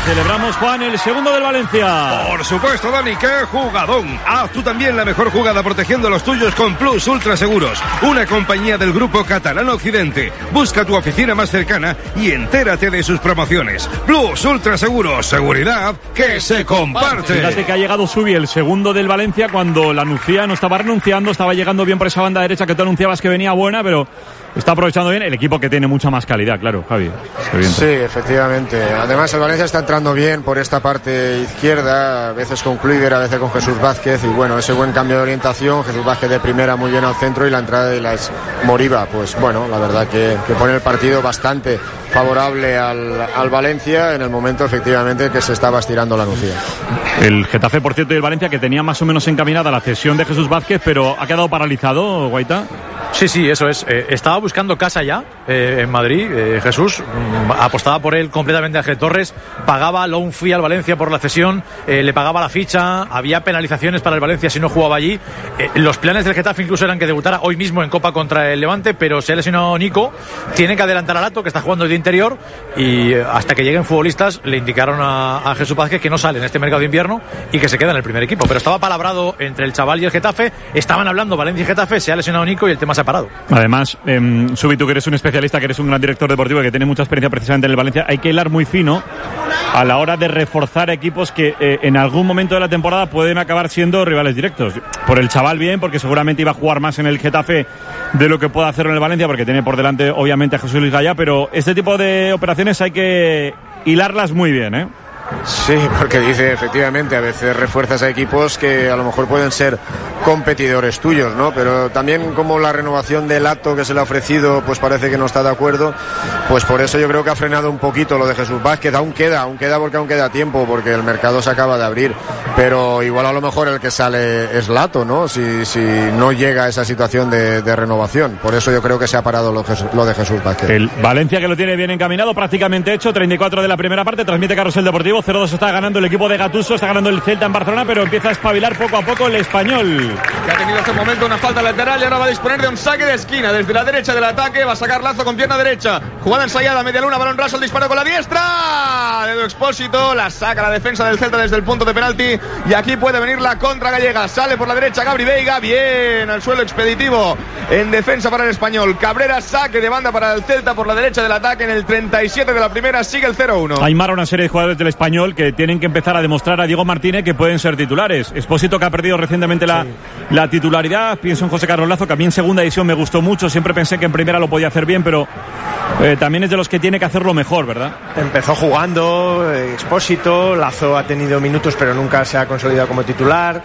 celebramos, Juan, el segundo del Valencia. Por supuesto, Dani, qué jugadón. Haz tú también la mejor jugada protegiendo los tuyos con Plus Ultra Seguros, una compañía del grupo Catalán Occidente. Busca tu oficina más cercana y entérate de sus promociones. Plus Ultra Seguros, seguridad que se comparte. Fíjate que ha llegado Subi, el segundo del Valencia, cuando la Nucía no estaba renunciando, estaba llegando bien por esa banda derecha que tú anunciabas que venía buena, pero está aprovechando bien el equipo que tiene mucha más calidad, claro, Javi. Sí, efectivamente. Además, el Valencia está entrando bien por esta parte izquierda, a veces con Kluivert, a veces con Jesús Vázquez, y bueno, ese buen cambio de orientación, Jesús Vázquez de primera muy bien al centro y la entrada de las Moriba, pues bueno, la verdad que pone el partido bastante favorable al Valencia en el momento efectivamente que se estaba estirando la Nucía. El Getafe, por cierto, y el Valencia, que tenía más o menos encaminada la cesión de Jesús Vázquez, pero ha quedado paralizado, Guaita. Sí, eso es. Estaba buscando casa ya en Madrid. Jesús apostaba por él completamente a Ángel Torres. Pagaba loan fee al Valencia por la cesión. Le pagaba la ficha. Había penalizaciones para el Valencia si no jugaba allí. Los planes del Getafe incluso eran que debutara hoy mismo en Copa contra el Levante, pero se ha lesionado Nico. Tienen que adelantar a Lato, que está jugando de interior. Y hasta que lleguen futbolistas le indicaron a Jesús Vázquez que no sale en este mercado de invierno y que se queda en el primer equipo. Pero estaba palabrado entre el chaval y el Getafe. Estaban hablando Valencia y Getafe. Se ha lesionado Nico y el tema se ha parado. Además, Subi, tú que eres un especialista, que eres un gran director deportivo, que tiene mucha experiencia precisamente en el Valencia, hay que hilar muy fino a la hora de reforzar equipos que en algún momento de la temporada pueden acabar siendo rivales directos. Por el chaval bien, porque seguramente iba a jugar más en el Getafe de lo que pueda hacerlo en el Valencia, porque tiene por delante obviamente a Jesús Luis Gallá, pero este tipo de operaciones hay que hilarlas muy bien, ¿eh? Sí, porque dice efectivamente a veces refuerzas a equipos que a lo mejor pueden ser competidores tuyos, ¿no? Pero también como la renovación de Lato que se le ha ofrecido pues parece que no está de acuerdo, pues por eso yo creo que ha frenado un poquito lo de Jesús Vázquez. Aún queda porque aún queda tiempo, porque el mercado se acaba de abrir, pero igual a lo mejor el que sale es Lato, ¿no? Si no llega a esa situación de renovación. Por eso yo creo que se ha parado lo de Jesús Vázquez. El Valencia, que lo tiene bien encaminado, prácticamente hecho, 34 de la primera parte, transmite Carrusel Deportivo. 0-2 está ganando el equipo de Gattuso, está ganando el Celta en Barcelona, pero empieza a espabilar poco a poco el Español. Que ha tenido hasta el momento una falta lateral y ahora va a disponer de un saque de esquina desde la derecha del ataque. Va a sacar Lazo con pierna derecha. Jugada ensayada, media luna, balón raso, el disparo con la diestra. Dedo Expósito, la saca la defensa del Celta desde el punto de penalti. Y aquí puede venir la contra gallega. Sale por la derecha Gabri Veiga, bien al suelo expeditivo en defensa para el Español. Cabrera, saque de banda para el Celta por la derecha del ataque en el 37 de la primera. Sigue el 0-1. Aymara, una serie de jugadores del Español que tienen que empezar a demostrar a Diego Martínez que pueden ser titulares. Expósito, que ha perdido recientemente la titularidad. Pienso en José Carlos Lazo, que a mí en segunda división me gustó mucho. Siempre pensé que en primera lo podía hacer bien, pero también es de los que tiene que hacerlo mejor, ¿verdad? Empezó jugando Expósito, Lazo ha tenido minutos pero nunca se ha consolidado como titular.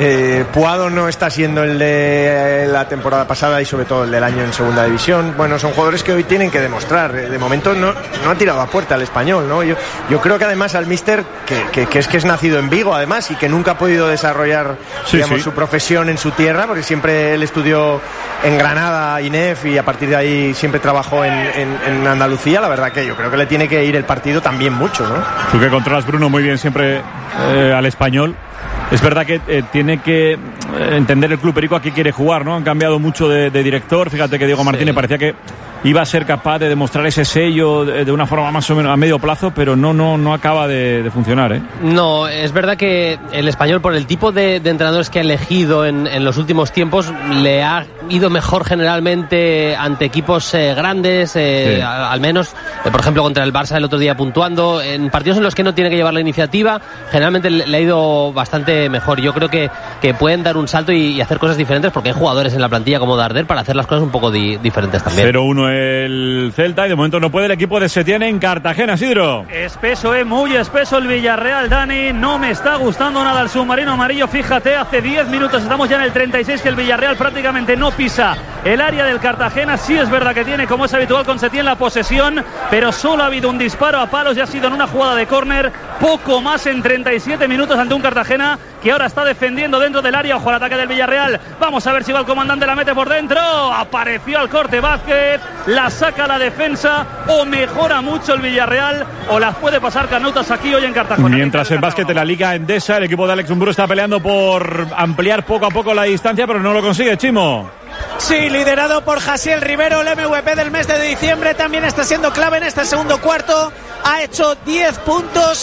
Puado no está siendo el de la temporada pasada y sobre todo el del año en segunda división. Bueno, son jugadores que hoy tienen que demostrar. De momento no ha tirado a puerta al Español, ¿no? Yo creo que además al míster que es nacido en Vigo además y que nunca ha podido desarrollar su profesión en su tierra, porque siempre él estudió en Granada, INEF, y a partir de ahí siempre trabajó en Andalucía. La verdad que yo creo que le tiene que ir el partido también mucho, ¿no? Tú que controlas, Bruno, muy bien siempre al Español. Es verdad que tiene que entender el club perico a qué quiere jugar, ¿no? Han cambiado mucho de director. Fíjate que Diego Martínez parecía que iba a ser capaz de demostrar ese sello de una forma más o menos a medio plazo, pero no acaba de funcionar, ¿eh? No, es verdad que el Español, por el tipo de entrenadores que ha elegido en los últimos tiempos, le ha ido mejor generalmente ante equipos grandes, al menos, por ejemplo, contra el Barça el otro día puntuando. En partidos en los que no tiene que llevar la iniciativa, generalmente le ha ido bastante mejor. Yo creo que pueden dar un salto y hacer cosas diferentes, porque hay jugadores en la plantilla como Darder para hacer las cosas un poco diferentes también. 0-1 el Celta, y de momento no puede el equipo de Setién en Cartagena. Sidro. Espeso, muy espeso el Villarreal, Dani. No me está gustando nada el submarino amarillo. Fíjate, hace 10 minutos, estamos ya en el 36, que el Villarreal prácticamente no pisa el área del Cartagena. Sí es verdad que tiene, como es habitual con Setién, la posesión, pero solo ha habido un disparo a palos y ha sido en una jugada de córner. Poco más en 37 minutos ante un Cartagena que ahora está defendiendo dentro del área. Ojo al ataque del Villarreal. Vamos a ver si va el comandante, la mete por dentro. Apareció al corte Vázquez, la saca la defensa, o mejora mucho el Villarreal, o las puede pasar canutas aquí hoy en Cartagena. Mientras el básquet de la Liga Endesa, el equipo de Alex Umburu está peleando por ampliar poco a poco la distancia, pero no lo consigue, Chimo. Sí, liderado por Jasiel Rivero, el MVP del mes de diciembre, también está siendo clave en este segundo cuarto. Ha hecho 10 puntos